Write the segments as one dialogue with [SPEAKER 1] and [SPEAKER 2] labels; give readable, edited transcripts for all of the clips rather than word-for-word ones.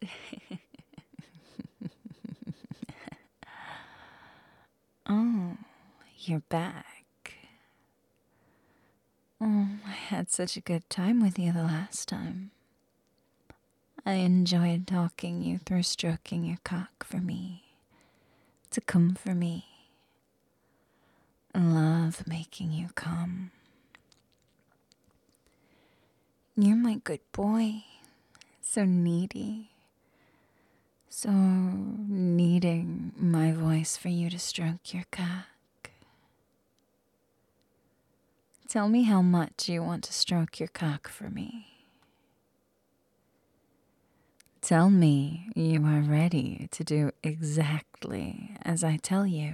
[SPEAKER 1] Oh, you're back. Oh, I had such a good time with you the last time. I enjoyed talking you through stroking your cock for me, to come for me. I love making you come. You're my good boy, so needy, so needing my voice for you to stroke your cock. Tell me how much you want to stroke your cock for me. Tell me you are ready to do exactly as I tell you.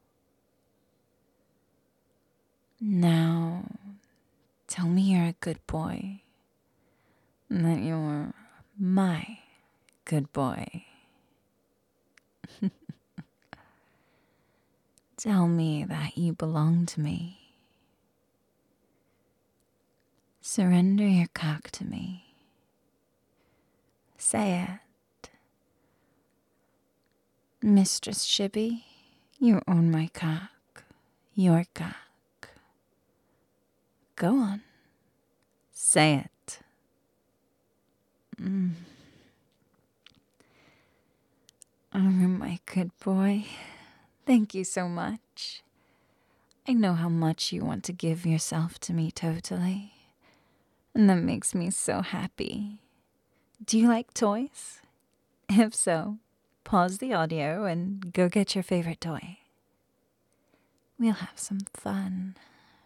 [SPEAKER 1] Now, tell me you're a good boy, and that you're my good boy. Tell me that you belong to me. Surrender your cock to me. Say it. Mistress Shibby, you own my cock. Your cock. Go on. Say it. Oh, my good boy. Thank you so much. I know how much you want to give yourself to me totally. And that makes me so happy. Do you like toys? If so, pause the audio and go get your favorite toy. We'll have some fun.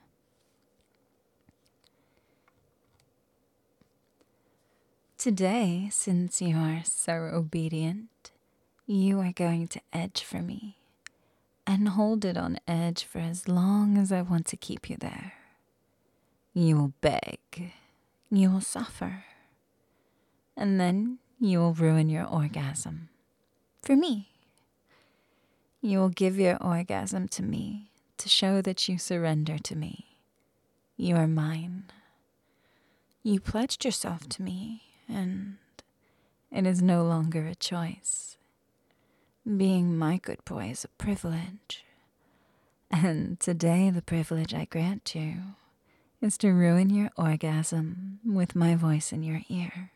[SPEAKER 1] Today, since you are so obedient, you are going to edge for me and hold it on edge for as long as I want to keep you there. You will beg, you will suffer, and then you will ruin your orgasm. For me. You will give your orgasm to me to show that you surrender to me. You are mine. You pledged yourself to me, and it is no longer a choice. Being my good boy is a privilege. And today the privilege I grant you is to ruin your orgasm with my voice in your ear.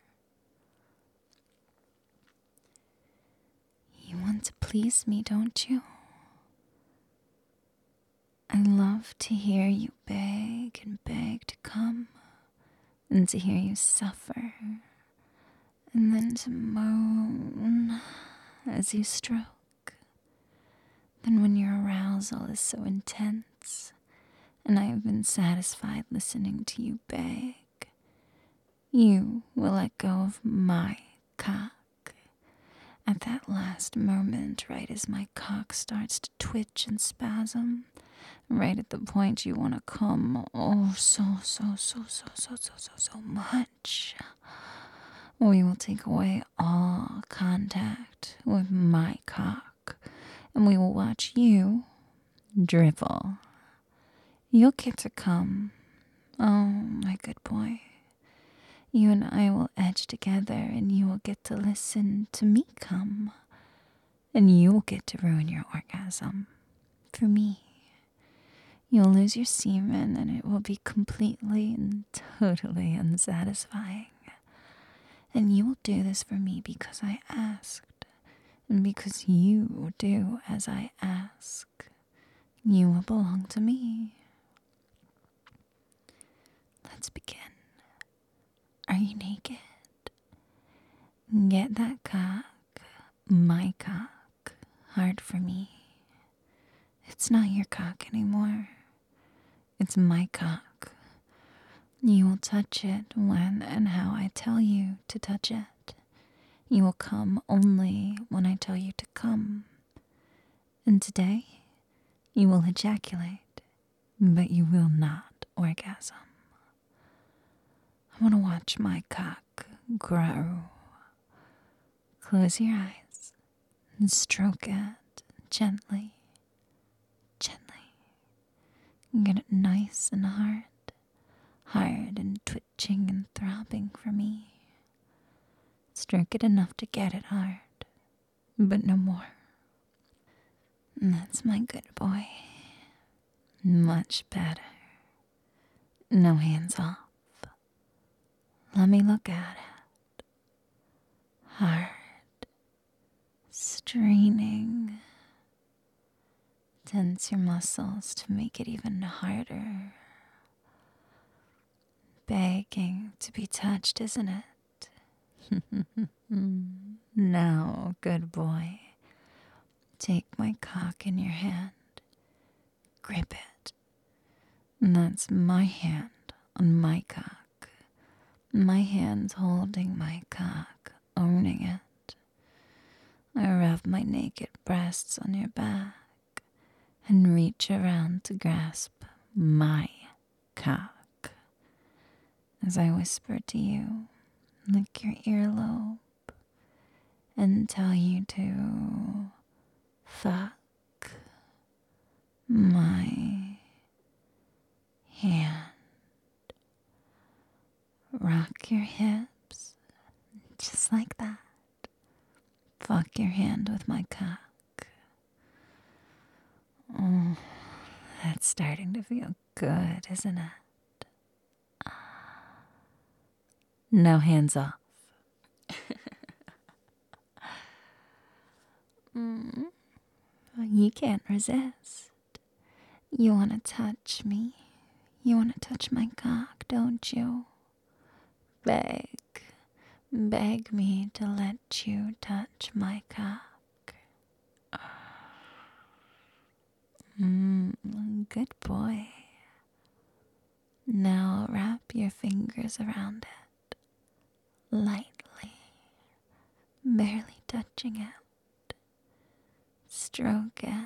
[SPEAKER 1] You want to please me, don't you? I love to hear you beg and beg to come, and to hear you suffer, and then to moan as you stroke. Then when your arousal is so intense, and I have been satisfied listening to you beg, you will let go of my cock. At that last moment, right as my cock starts to twitch and spasm, right at the point you want to come, oh, so much, we will take away all contact with my cock, and we will watch you dribble. You'll get to come. Oh, my good boy. You and I will edge together, and you will get to listen to me come, and you will get to ruin your orgasm for me. You'll lose your semen, and it will be completely and totally unsatisfying. And you will do this for me because I asked, and because you do as I ask. You will belong to me. Let's begin. Are you naked? Get that cock, my cock, hard for me. It's not your cock anymore. It's my cock. You will touch it when and how I tell you to touch it. You will come only when I tell you to come. And today, you will ejaculate, but you will not orgasm. I want to watch my cock grow. Close your eyes and stroke it gently, gently. Get it nice and hard and twitching and throbbing for me. Stroke it enough to get it hard, but no more. That's my good boy. Much better. No hands off. Let me look at it. Hard. Straining. Tense your muscles to make it even harder. Begging to be touched, isn't it? Now, good boy. Take my cock in your hand. Grip it. That's my hand on my cock. My hand's holding my cock, owning it. I rub my naked breasts on your back and reach around to grasp my cock. As I whisper to you, lick your earlobe and tell you to fuck my hand. Rock your hips just like that. Fuck your hand with my cock. Oh, that's starting to feel good, isn't it? Now hands off. You can't resist. You want to touch me. You want to touch my cock, don't you? Beg me to let you touch my cock. Good boy. Now wrap your fingers around it, lightly, barely touching it. Stroke it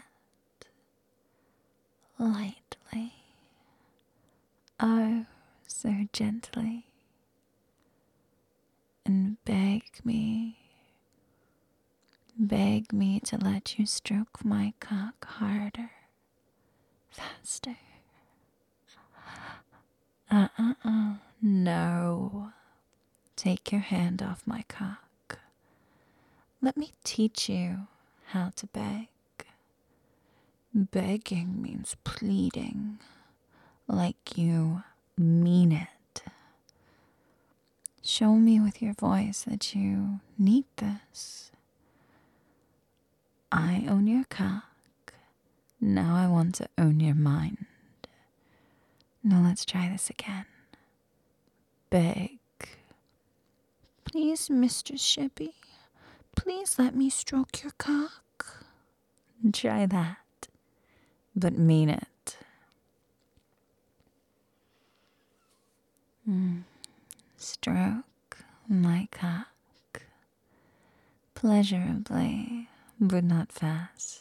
[SPEAKER 1] lightly, oh, so gently, and beg me to let you stroke my cock harder, faster. No. Take your hand off my cock. Let me teach you how to beg. Begging means pleading, like you mean it. Show me with your voice that you need this. I own your cock. Now I want to own your mind. Now let's try this again. Beg. Please, Mr. Shippy, please let me stroke your cock. Try that, but mean it. Stroke my cock. Pleasurably, but not fast.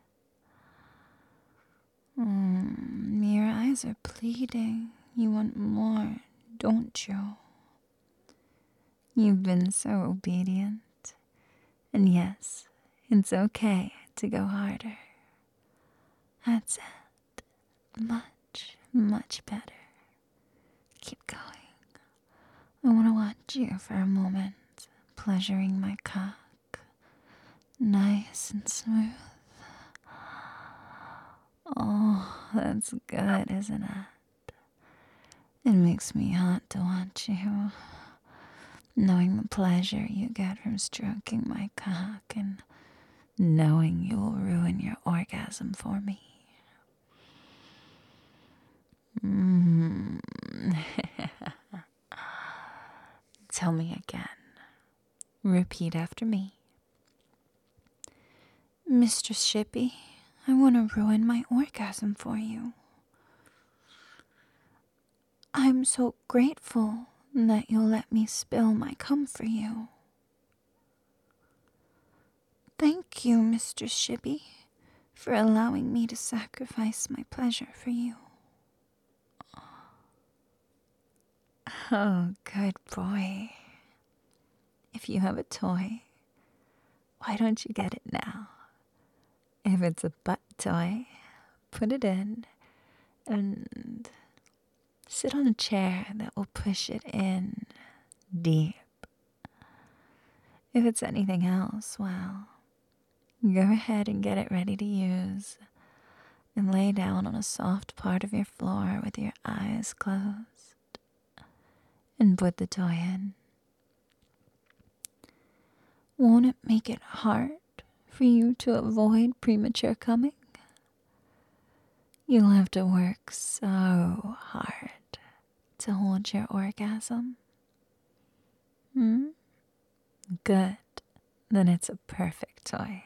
[SPEAKER 1] Your eyes are pleading. You want more, don't you? You've been so obedient. And yes, it's okay to go harder. That's it. Much, much better. Keep going. I want to watch you for a moment, pleasuring my cock. Nice and smooth. Oh, that's good, isn't it? It makes me hot to watch you. Knowing the pleasure you get from stroking my cock and knowing you'll ruin your orgasm for me. Tell me again. Repeat after me. Mr. Shippy, I want to ruin my orgasm for you. I'm so grateful that you'll let me spill my cum for you. Thank you, Mr. Shippy, for allowing me to sacrifice my pleasure for you. Oh, good boy. If you have a toy, why don't you get it now? If it's a butt toy, put it in and sit on a chair that will push it in deep. If it's anything else, well, go ahead and get it ready to use and lay down on a soft part of your floor with your eyes closed and put the toy in. Won't it make it hard for you to avoid premature coming? You'll have to work so hard to hold your orgasm. Good. Then it's a perfect toy.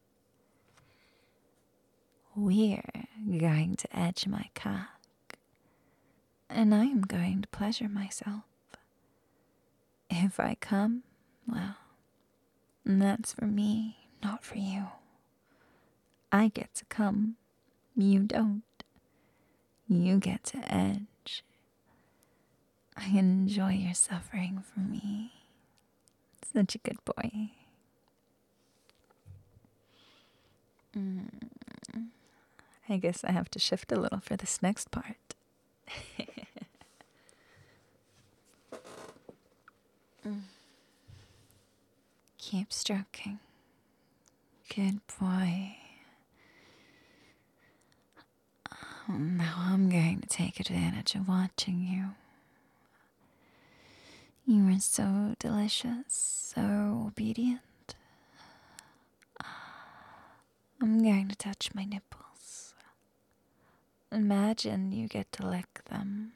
[SPEAKER 1] We're going to edge my cock, and I am going to pleasure myself. If I come, well, that's for me, not for you. I get to come, you don't. You get to edge. I enjoy your suffering for me. Such a good boy. I guess I have to shift a little for this next part. Keep stroking. Good boy. Now I'm going to take advantage of watching you. You are so delicious, so obedient. I'm going to touch my nipples. Imagine you get to lick them.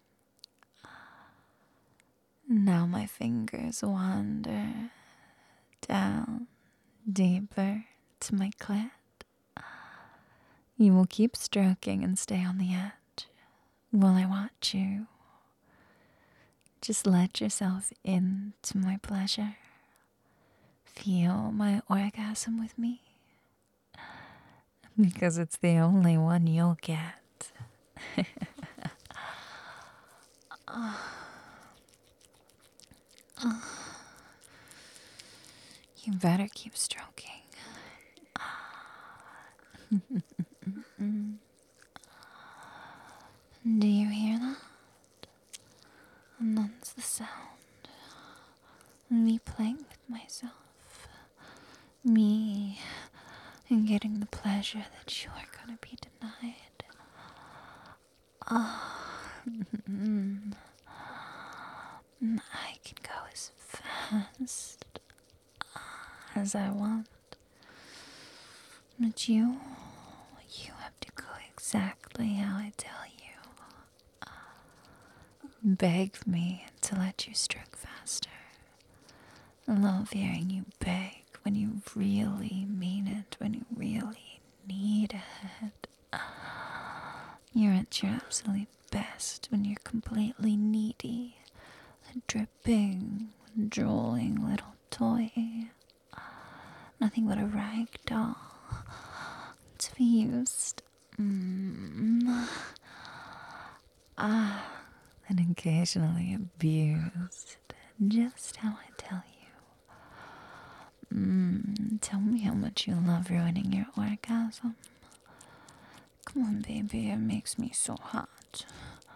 [SPEAKER 1] Now my fingers wander down deeper to my clit. You will keep stroking and stay on the edge while I watch you. Just let yourself into my pleasure. Feel my orgasm with me. Because it's the only one you'll get. You better keep stroking. Do you hear that? And that's the sound. Me playing with myself. Me and getting the pleasure that you are gonna be denied. I can go as fast as I want. But you have to go exactly how I tell you. Beg me to let you stroke faster. I love hearing you beg when you really mean it, when you really need it. You're at your absolute best when you're completely needy, a dripping, drooling little toy. Nothing but a rag doll to be used. And occasionally abused, just how I tell you. Tell me how much you love ruining your orgasm. Come on, baby, it makes me so hot.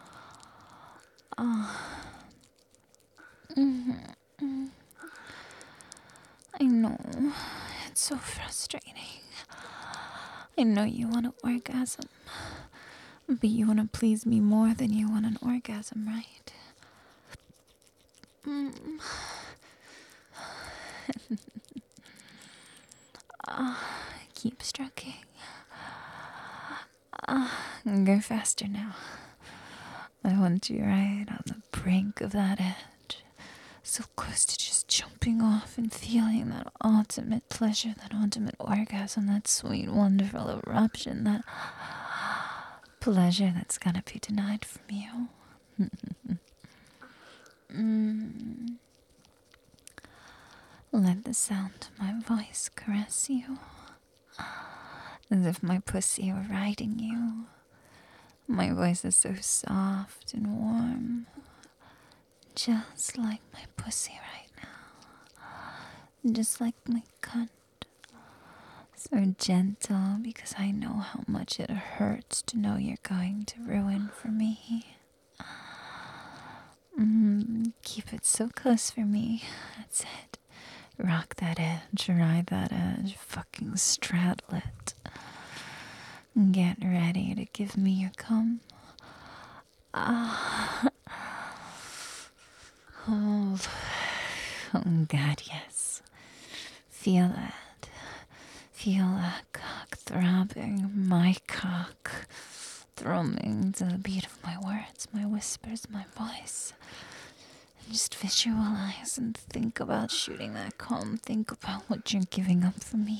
[SPEAKER 1] I know, it's so frustrating. I know you want an orgasm, but you want to please me more than you want an orgasm, right? Keep stroking. Go faster now. I want you right on the brink of that edge. So close to just jumping off and feeling that ultimate pleasure, that ultimate orgasm, that sweet, wonderful eruption, that pleasure that's gonna be denied from you. Let the sound of my voice caress you, as if my pussy were riding you. My voice is so soft and warm, just like my pussy right now, just like my cunt. So gentle, because I know how much it hurts to know you're going to ruin for me. Keep it so close for me. That's it. Rock that edge, ride that edge, fucking straddle it. Get ready to give me your cum. Ah. Oh. Oh, God, yes. Feel that. Feel that cock throbbing, my cock thrumming to the beat of my words, my whispers, my voice. And just visualize and think about shooting that cum. Think about what you're giving up for me.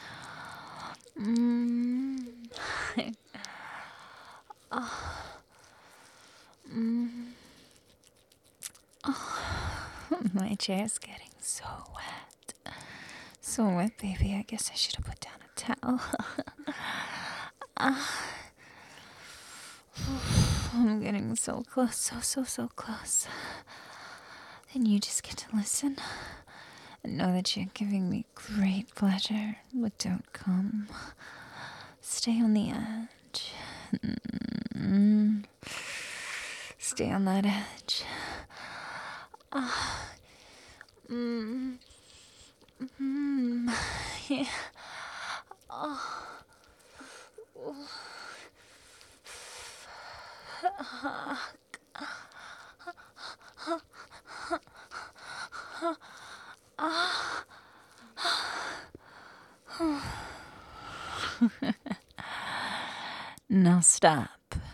[SPEAKER 1] My chair's getting so wet. So wet, baby. I guess I should have put down a towel. I'm getting so close, so close. And you just get to listen and know that you're giving me great pleasure, but don't come. Stay on the edge. Stay on that edge. Yeah. Now stop.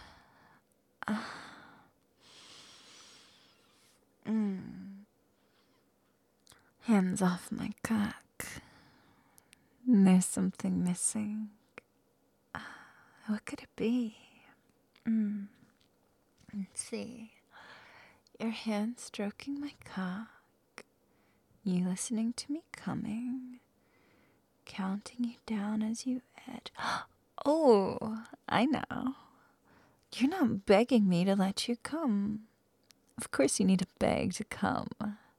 [SPEAKER 1] Hands off my cock. There's something missing. What could it be? Let's see. Your hand stroking my cock. You listening to me coming. Counting you down as you edge. Oh, I know. You're not begging me to let you come. Of course you need to beg to come.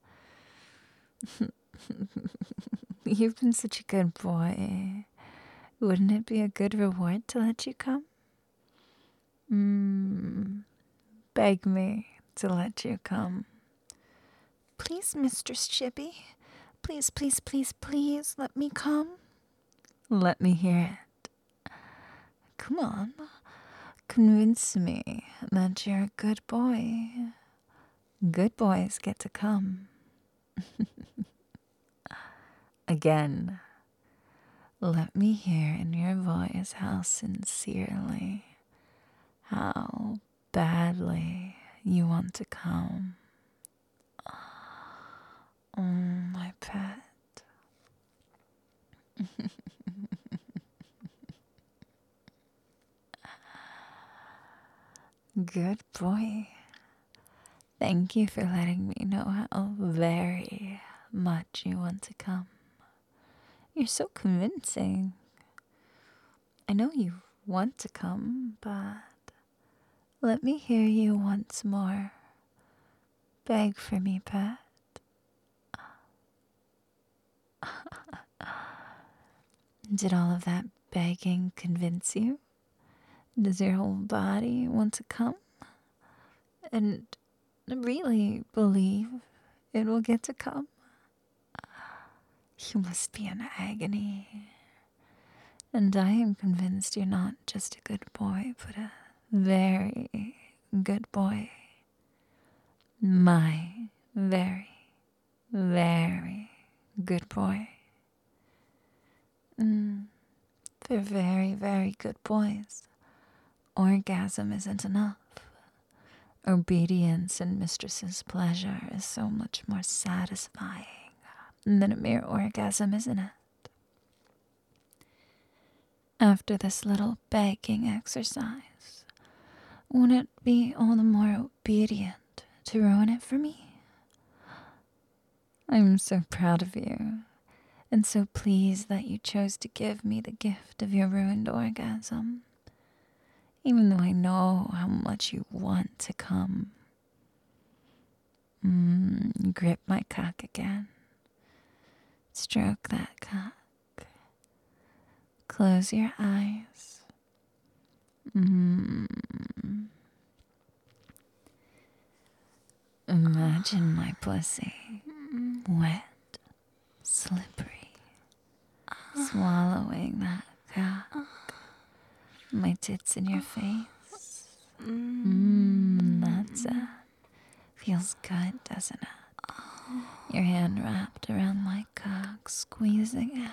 [SPEAKER 1] You've been such a good boy. Wouldn't it be a good reward to let you come? Beg me to let you come. Please, Mistress Chippy. Please, please, please, please let me come. Let me hear it. Come on. Convince me that you're a good boy. Good boys get to come. Again. Let me hear in your voice how sincerely, how badly you want to come. Oh, my pet. Good boy. Thank you for letting me know how very much you want to come. You're so convincing. I know you want to come, but let me hear you once more. Beg for me, pet. Did all of that begging convince you? Does your whole body want to come? And really believe it will get to come? You must be in agony. And I am convinced you're not just a good boy, but a very good boy. My very, very good boy. For very, very good boys, orgasm isn't enough. Obedience and mistress's pleasure is so much more satisfying than a mere orgasm, isn't it? After this little begging exercise, won't it be all the more obedient to ruin it for me? I'm so proud of you, and so pleased that you chose to give me the gift of your ruined orgasm, even though I know how much you want to come. Grip my cock again. Stroke that cock. Close your eyes. Imagine my pussy. Wet, My tits in your face. That's it. Feels good, doesn't it? Your hand wrapped around my cock, squeezing it.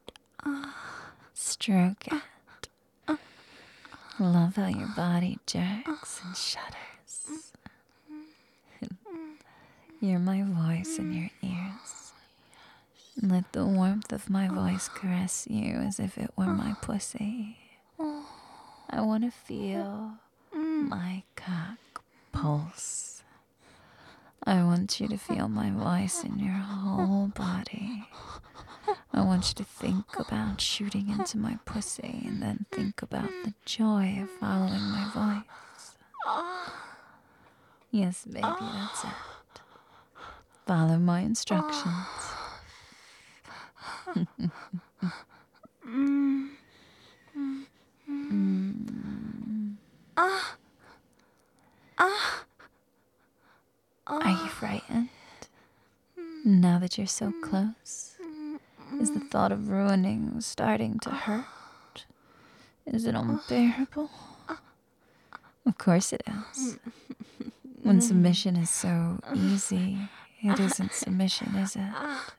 [SPEAKER 1] Stroke it. Love how your body jerks and shudders. You're my voice in your ears. Let the warmth of my voice caress you as if it were my pussy. I want to feel my cock pulse. I want you to feel my voice in your whole body. I want you to think about shooting into my pussy and then think about the joy of following my voice. Yes, baby, that's it. Follow my instructions. Are you frightened? Now that you're so close? Is the thought of ruining starting to hurt? Is it unbearable? Of course it is. When submission is so easy, it isn't submission, is it?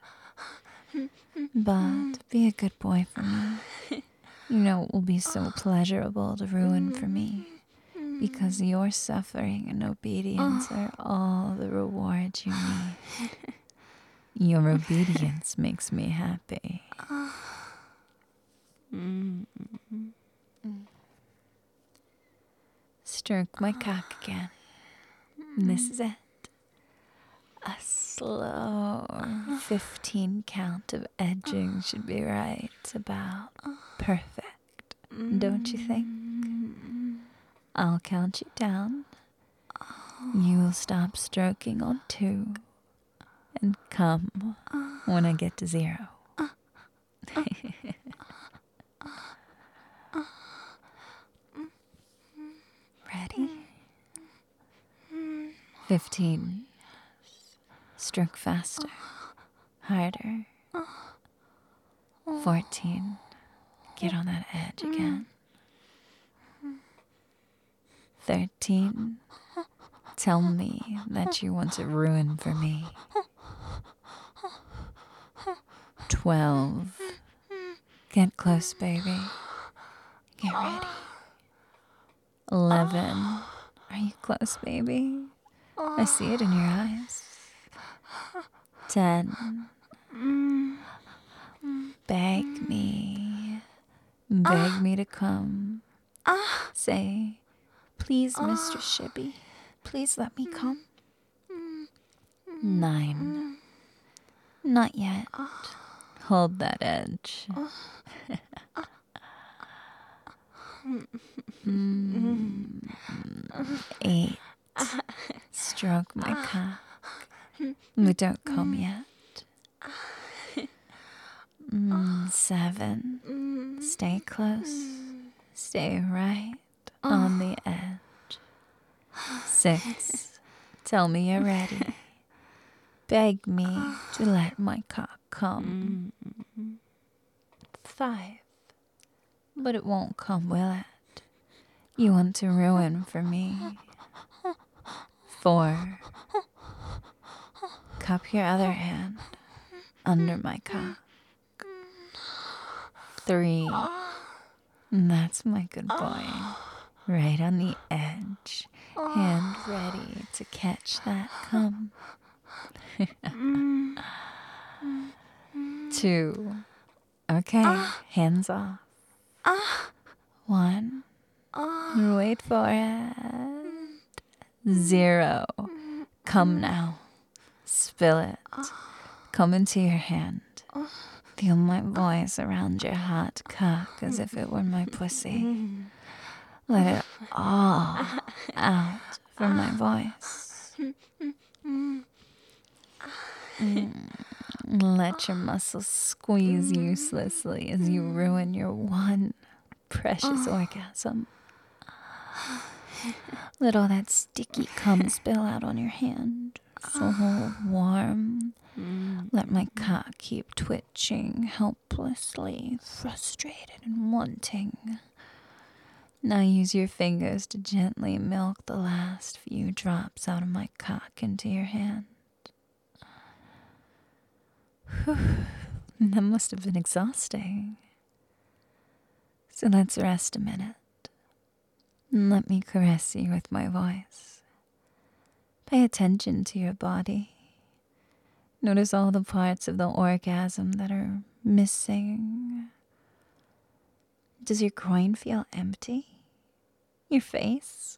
[SPEAKER 1] But be a good boy for me. You know it will be so pleasurable to ruin for me, because your suffering and obedience are all the rewards you need. Your obedience makes me happy. Stroke my cock again. This is it. A slow 15 count of edging should be right about perfect, don't you think? I'll count you down. You will stop stroking on 2 and come when I get to 0. Ready? 15. Stroke faster, harder. 14. Get on that edge again. 13. Tell me that you want to ruin for me. 12. Get close, baby. Get ready. 11. Are you close, baby? I see it in your eyes. 10. Beg me. Beg me to come. Say, please, Mr. Shibby, please let me come. 9. Not yet. Hold that edge. 8. Stroke my cock, but don't come yet. 7. Stay close. Stay right on the edge. 6. Tell me you're ready. Beg me to let my cock come. 5. But it won't come, will it? You want to ruin for me. 4. Cup your other hand under my cock. 3. That's my good boy. Right on the edge. Hand ready to catch that cum. 2. Okay, hands off. 1. Wait for it. 0. Come now. Spill it. Come into your hand. Feel my voice around your hot cock as if it were my pussy. Let it all out from my voice. Let your muscles squeeze uselessly as you ruin your one precious orgasm. Let all that sticky cum spill out on your hand. So warm. Let my cock keep twitching helplessly, frustrated and wanting. Now use your fingers to gently milk the last few drops out of my cock into your hand. Whew, that must have been exhausting. So let's rest a minute. And let me caress you with my voice. Pay attention to your body. Notice all the parts of the orgasm that are missing. Does your groin feel empty? Your face?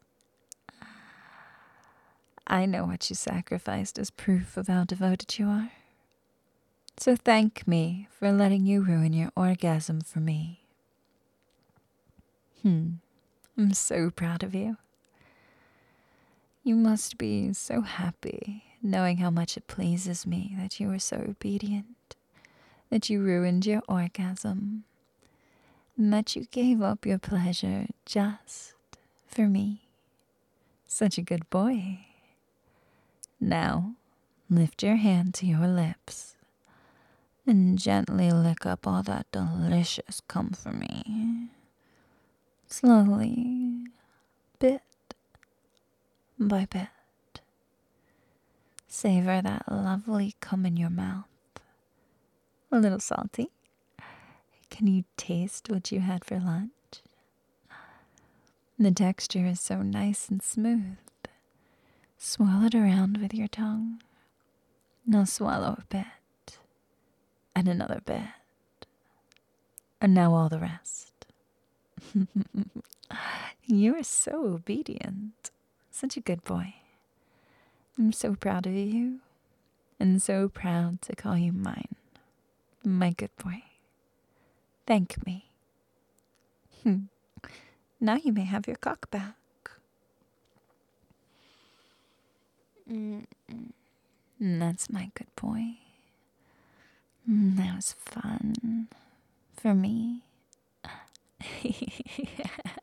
[SPEAKER 1] I know what you sacrificed as proof of how devoted you are. So thank me for letting you ruin your orgasm for me. I'm so proud of you. You must be so happy knowing how much it pleases me that you were so obedient, that you ruined your orgasm, and that you gave up your pleasure just for me. Such a good boy. Now, lift your hand to your lips and gently lick up all that delicious cum for me. Slowly, bit by bit. Savor that lovely cum in your mouth. A little salty. Can you taste what you had for lunch? The texture is so nice and smooth. Swirl it around with your tongue. Now swallow a bit. And another bit. And now all the rest. You are so obedient. Such a good boy. I'm so proud of you. And so proud to call you mine. My good boy. Thank me. Now you may have your cock back. That's my good boy. That was fun. For me.